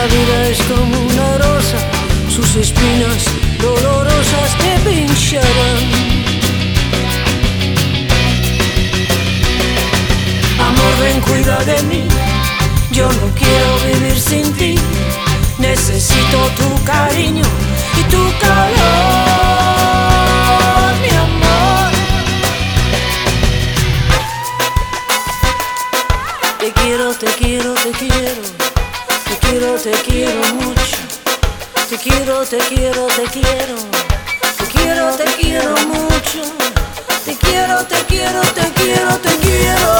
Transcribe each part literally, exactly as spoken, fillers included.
La vida es como una rosa, sus espinas dolorosas te pincharán. Amor, ven, cuida de mí, yo no quiero vivir sin ti. Necesito tu cariño y tu calor, mi amor. Te quiero, te quiero, te quiero, te quiero, te quiero mucho. Te quiero, te quiero, te quiero, te quiero, te quiero mucho. Te quiero, te quiero, te quiero, te quiero.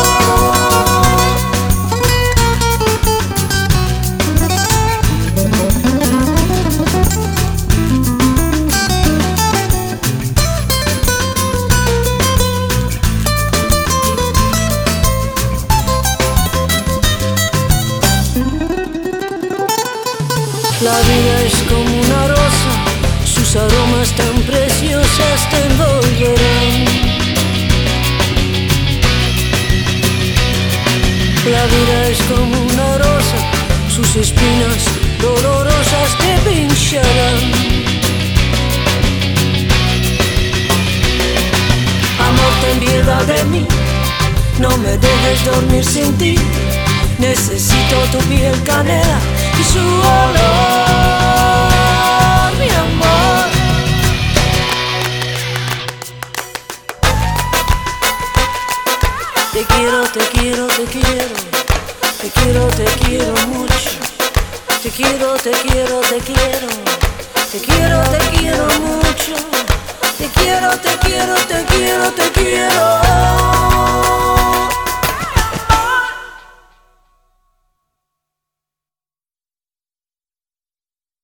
La vida es como una rosa, sus aromas tan preciosas te envolverán. La vida es como una rosa, sus espinas dolorosas te pincharán. Amor, ten piedad de mí, no me dejes dormir sin ti. Necesito tu piel canela y su olor, mi amor. Te quiero, te quiero, te quiero, te quiero, te quiero mucho. Te quiero, te quiero, te quiero, te quiero, te quiero mucho. Te quiero, te quiero, te quiero, te quiero.